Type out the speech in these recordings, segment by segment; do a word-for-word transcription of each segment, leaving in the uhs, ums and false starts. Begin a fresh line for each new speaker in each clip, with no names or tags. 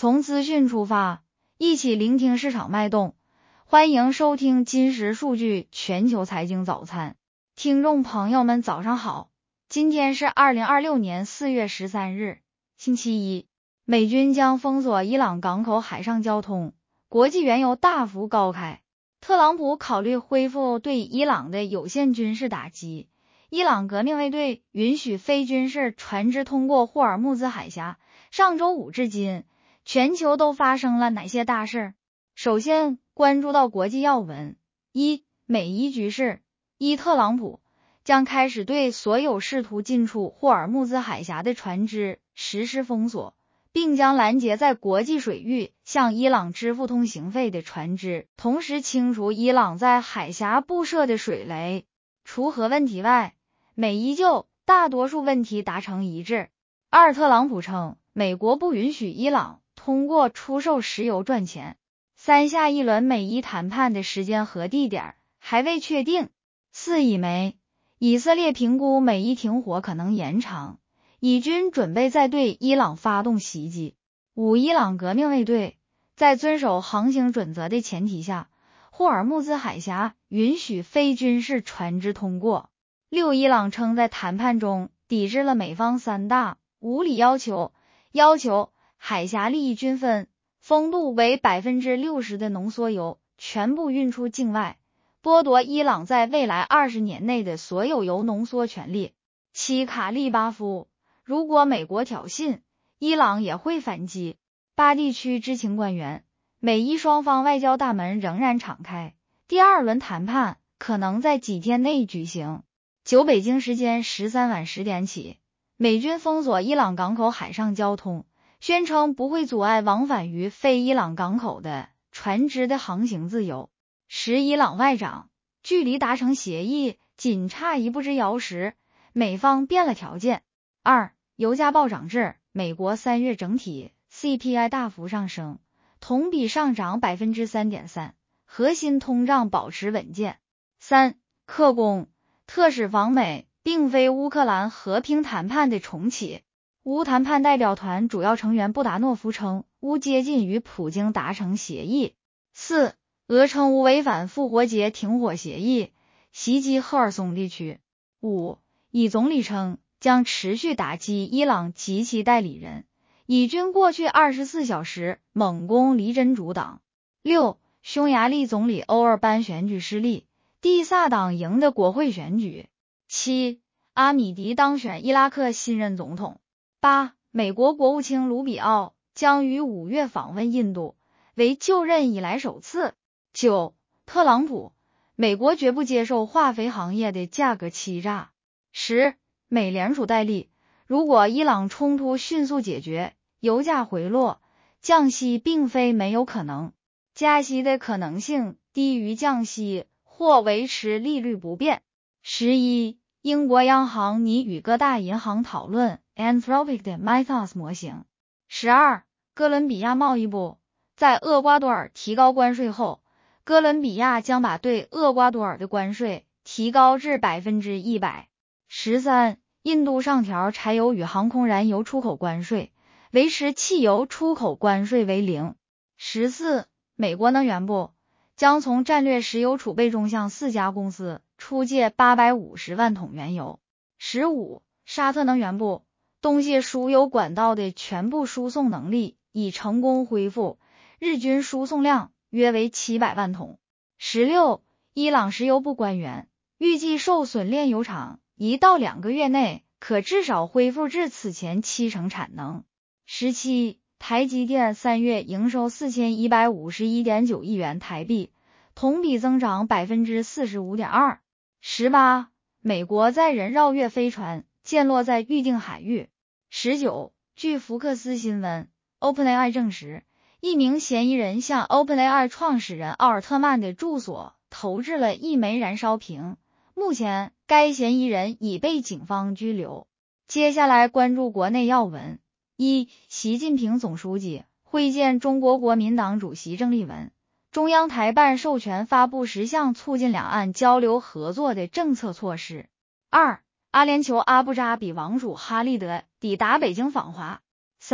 从资讯出发，一起聆听市场脉动。欢迎收听金石数据全球财经早餐。听众朋友们早上好，今天是二零二六年四月十三日，星期一。美军将封锁伊朗港口海上交通，国际原油大幅高开。特朗普考虑恢复对伊朗的有限军事打击。伊朗革命卫队允许非军事船只通过霍尔木兹海峡。上周五至今，全球都发生了哪些大事？首先关注到国际要闻。一、美伊局势。一、特朗普将开始对所有试图进出霍尔木兹海峡的船只实施封锁，并将拦截在国际水域向伊朗支付通行费的船只，同时清除伊朗在海峡布设的水雷。除核问题外，美伊就大多数问题达成一致。二、特朗普称美国不允许伊朗通过出售石油赚钱。三、下一轮美伊谈判的时间和地点还未确定。四、以美以色列评估美伊停火可能延长，以军准备再对伊朗发动袭击。五、伊朗革命卫队在遵守航行准则的前提下，霍尔木兹海峡允许非军事船只通过。六、伊朗称在谈判中抵制了美方三大无理要求，要求海峡利益均分，风度为 百分之六十 的浓缩铀全部运出境外，剥夺伊朗在未来二十年内的所有铀浓缩权利。七、卡利巴夫，如果美国挑衅，伊朗也会反击。八、地区知情官员，美伊双方外交大门仍然敞开，第二轮谈判可能在几天内举行。九、北京时间十三晚十点起，美军封锁伊朗港口海上交通，宣称不会阻碍往返于非伊朗港口的船只的航行自由。十、伊朗外长，距离达成协议仅差一步之遥时，美方变了条件。二、油价暴涨至，美国三月整体 C P I 大幅上升，同比上涨 百分之三点三， 核心通胀保持稳健。三、克宫，特使访美并非乌克兰和平谈判的重启。乌谈判代表团主要成员布达诺夫称，乌接近与普京达成协议。四、俄称乌违反复活节停火协议，袭击赫尔松地区。五、以总理称将持续打击伊朗及其代理人，以军过去二十四小时猛攻黎真主党。六、匈牙利总理欧尔班选举失利，蒂萨党赢得国会选举。七、阿米迪当选伊拉克新任总统。八、美国国务卿卢比奥将于五月访问印度，为就任以来首次。九、特朗普，美国绝不接受化肥行业的价格欺诈。十、美联储戴利，如果伊朗冲突迅速解决，油价回落，降息并非没有可能，加息的可能性低于降息或维持利率不变。十一、英国央行拟与各大银行讨论 Anthropic 的 Mythos 模型。十二、哥伦比亚贸易部在厄瓜多尔提高关税后，哥伦比亚将把对厄瓜多尔的关税提高至 百分之一百。十三、印度上调柴油与航空燃油出口关税，维持汽油出口关税为零。十四、美国能源部将从战略石油储备中向四家公司出借八百五十万桶原油。十五、沙特能源部，东协输油管道的全部输送能力已成功恢复，日均输送量约为七百万桶。十六、伊朗石油部官员预计受损炼油厂一到两个月内可至少恢复至此前七成产能。十七、台积电三月营收 四千一百五十一点九亿元台币，同比增长 百分之四十五点二。十八、美国载人绕月飞船溅落在预定海域。十九、据福克斯新闻 OpenAI 证实，一名嫌疑人向 OpenAI 创始人奥尔特曼的住所投掷了一枚燃烧瓶，目前该嫌疑人已被警方拘留。接下来关注国内要闻。一、习近平总书记会见中国国民党主席郑丽文，中央台办授权发布十项促进两岸交流合作的政策措施。二、阿联酋阿布扎比王储哈利德抵达北京访华。三、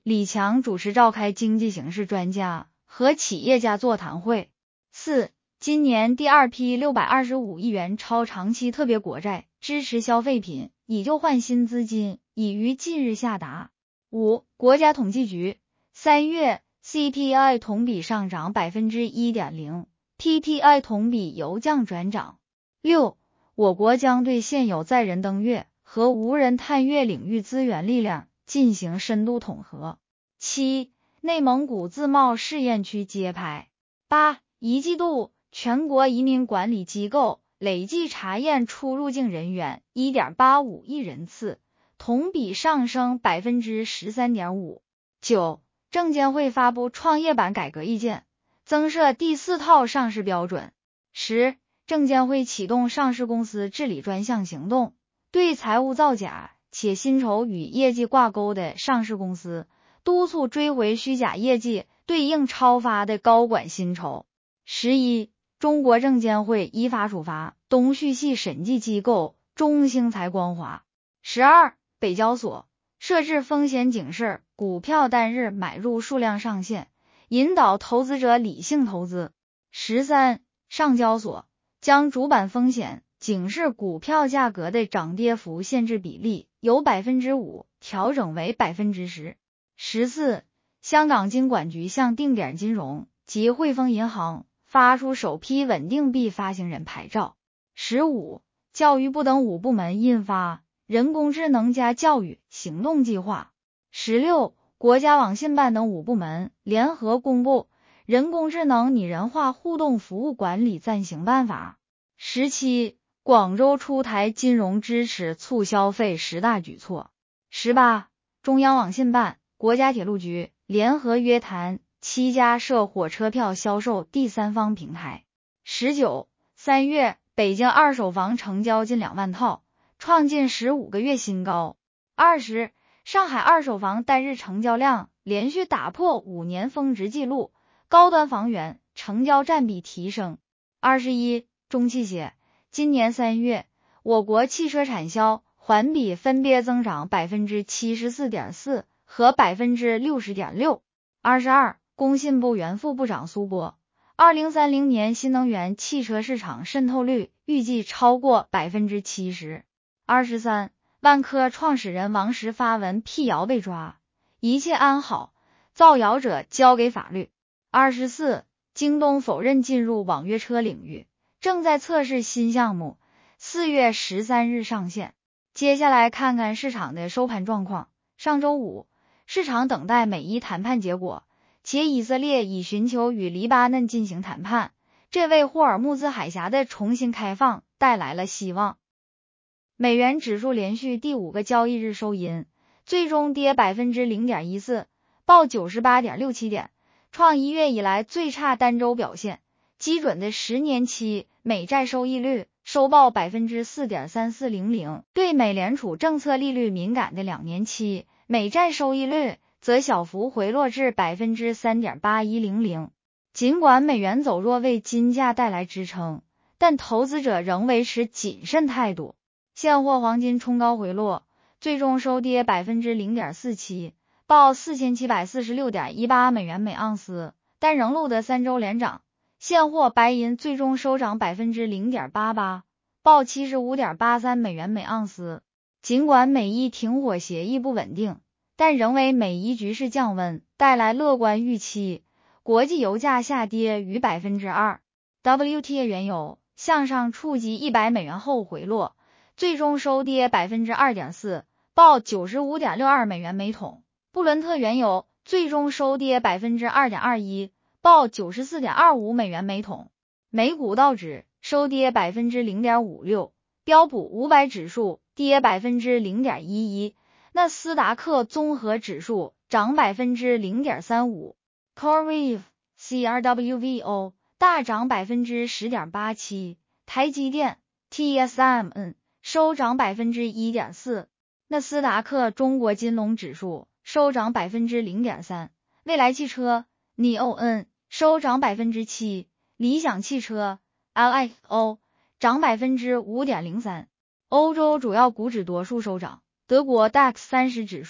李强主持召开经济形势专家和企业家座谈会。四、今年第二批六百二十五亿元超长期特别国债支持消费品，以旧换新资金已于近日下达。五、国家统计局三月 C P I 同比上涨 百分之一点零， P P I 同比由降转涨。六、我国将对现有载人登月和无人探月领域资源力量进行深度统合。七、内蒙古自贸试验区揭牌。八、一季度全国移民管理机构累计查验出入境人员 一点八五亿人次，同比上升 百分之十三点五。九、证监会发布创业板改革意见，增设第四套上市标准。十、证监会启动上市公司治理专项行动，对财务造假且薪酬与业绩挂钩的上市公司，督促追回虚假业绩对应超发的高管薪酬。十一、中国证监会依法处罚东旭系审计机构中兴财光华。十二、北交所设置风险警示股票单日买入数量上限，引导投资者理性投资。十三、上交所将主板风险警示股票价格的涨跌幅限制比例由 百分之五 调整为 百分之十。十四、香港金管局向定点金融及汇丰银行发出首批稳定币发行人牌照。十五、教育部等五部门印发人工智能加教育行动计划。十六、国家网信办等五部门联合公布人工智能拟人化互动服务管理暂行办法。十七、广州出台金融支持促消费十大举措。十八、中央网信办、国家铁路局联合约谈七家设火车票销售第三方平台。十九、三月北京二手房成交近两万套，创近十五个月新高。二十、上海二手房单日成交量连续打破五年峰值纪录，高端房源成交占比提升。二十一、中汽协今年三月我国汽车产销环比分别增长 百分之七十四点四 和 百分之六十点六。二十二、工信部原副部长苏波，二零三零年新能源汽车市场渗透率预计超过 百分之七十。二十三、万科创始人王石发文辟谣被抓，一切安好，造谣者交给法律。二十四、京东否认进入网约车领域，正在测试新项目，四月十三日上线。接下来看看市场的收盘状况。上周五，市场等待美伊谈判结果，且以色列已寻求与黎巴嫩进行谈判，这为霍尔木兹海峡的重新开放带来了希望。美元指数连续第五个交易日收阴，最终跌 百分之零点一四， 报 九十八点六七点，创一月以来最差单周表现。基准的十年期美债收益率收报 百分之四点三四零零， 对美联储政策利率敏感的两年期美债收益率则小幅回落至 百分之三点八一零零。 尽管美元走弱为金价带来支撑，但投资者仍维持谨慎态度。现货黄金冲高回落，最终收跌 百分之零点四七， 报 四千七百四十六点一八美元每盎司，但仍录得三周连涨。现货白银最终收涨 百分之零点八八， 报 七十五点八三美元每盎司。尽管美伊停火协议不稳定，但仍为美伊局势降温带来乐观预期。国际油价下跌逾 百分之二， W T I 原油向上触及一百美元后回落，最终收跌 百分之二点四， 报 九十五点六二美元每桶。布伦特原油最终收跌 百分之二点二一，报 九十四点二五美元每桶。美股道指收跌 百分之零点五六， 标普五百指数跌 百分之零点一一， 纳斯达克综合指数涨 百分之零点三五， CoreWeave C R W V O 大涨 百分之十点八七， 台积电 T S M N 收涨 百分之一点四， 纳斯达克中国金龙指数收涨 百分之零点三， 蔚来汽车 N I O N 收涨 百分之七， 理想汽车 L I O 涨 百分之五点零三。 欧洲主要股指多数收涨，德国 D A X 三十指数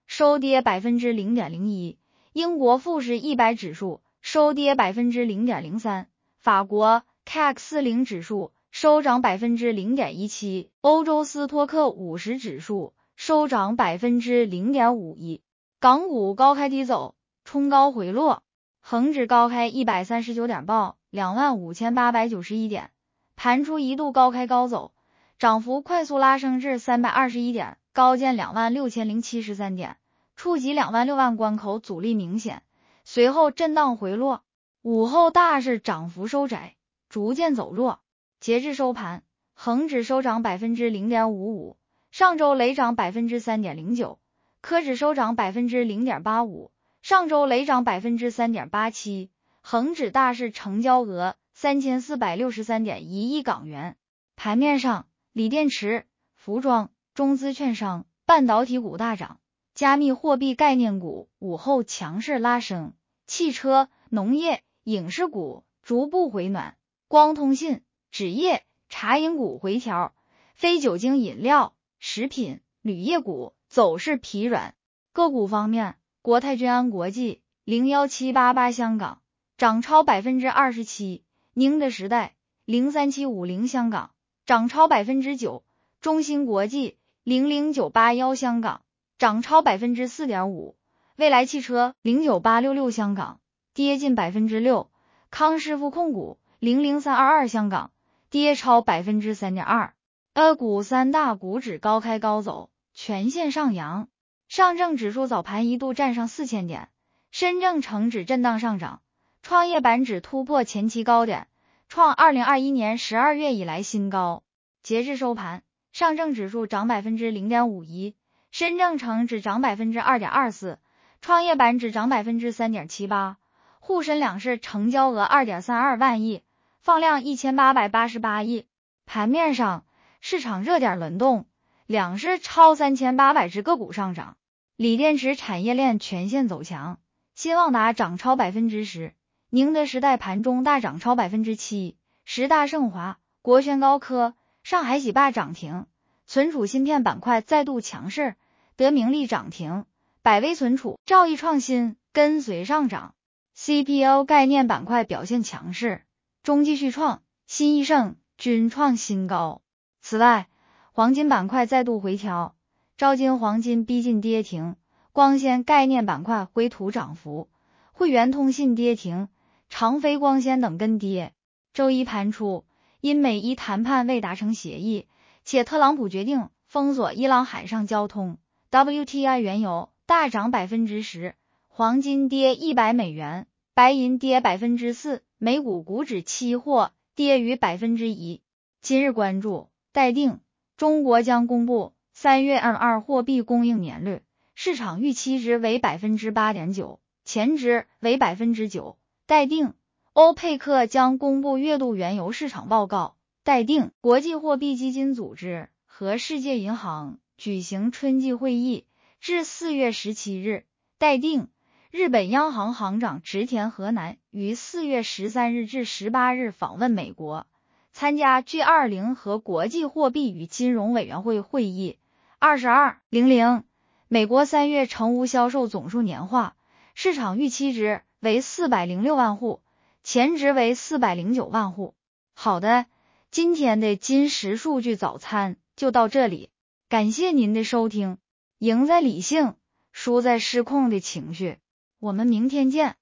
收跌 百分之零点零一， 英国富时一百指数收跌 百分之零点零三， 法国 C A C 四十 指数收涨 百分之零点一七， 欧洲斯托克五十指数收涨 百分之零点五一。 港股高开低走，冲高回落，恒指高开一百三十九点，报 两万五千八百九十一 点，盘初一度高开高走，涨幅快速拉升至三百二十一点，高见 两万六千零七十三 点，触及两万六万关口，阻力明显，随后震荡回落。午后大市涨幅收窄，逐渐走弱。截至收盘，恒指收涨 百分之零点五五， 上周累涨 百分之三点零九， 科指收涨 百分之零点八五， 上周累涨 百分之三点八七。 恒指大市成交额 三千四百六十三点一亿港元。盘面上，锂电池、服装、中资券商、半导体股大涨，加密货币概念股午后强势拉升，汽车、农业、影视股逐步回暖，光通信、纸业、茶饮股回调，非酒精饮料、食品、铝业股走势疲软。个股方面，国泰君安国际零一七八八香港涨超 百分之二十七， 宁德时代零三七五零香港涨超 百分之九， 中芯国际零零九八一香港涨超 百分之四点五， 蔚来汽车零九八六六香港跌近 百分之六， 康师傅控股零零三二二香港跌超 百分之三点二。 A 股三大股指高开高走，全线上扬。上证指数早盘一度站上四千点，深证成指震荡上涨，创业板指突破前期高点，创二零二一年十二月以来新高。截至收盘，上证指数涨 百分之零点五一， 深证成指涨 百分之二点二四， 创业板指涨 百分之三点七八。 沪深两市成交额 二点三二万亿，放量一千八百八十八亿。盘面上，市场热点轮动，两市超三千八百只个股上涨，锂电池产业链全线走强，新旺达涨超 百分之十， 宁德时代盘中大涨超 百分之七， 十大盛华、国轩高科、上海喜霸涨停，存储芯片板块再度强势，德明利涨停，百威存储、兆易创新跟随上涨。 C P O 概念板块表现强势，中继续创、新易盛均创新高。此外，黄金板块再度回调，招金黄金逼近跌停，光纤概念板块回吐涨幅，汇源通信跌停，长飞光纤等跟跌。周一盘出，因美伊谈判未达成协议，且特朗普决定封锁伊朗海上交通， W T I 原油大涨 百分之十， 黄金跌一百美元，白银跌 百分之四， 美股股指期货跌逾 百分之一。 今日关注待定，中国将公布三月 M 二 货币供应年率，市场预期值为 百分之八点九， 前值为 百分之九。 待定，欧佩克将公布月度原油市场报告。待定，国际货币基金组织和世界银行举行春季会议，至四月十七日。待定，日本央行行长植田和男于四月十三日至十八日访问美国，参加 G 二十 和国际货币与金融委员会会议。二十二零零，美国三月成屋销售总数年化，市场预期值为四百零六万户，前值为四百零九万户。好的，今天的金石数据早餐就到这里，感谢您的收听。赢在理性，输在失控的情绪。我们明天见。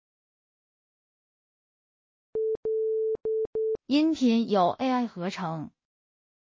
音频由 A I 合成。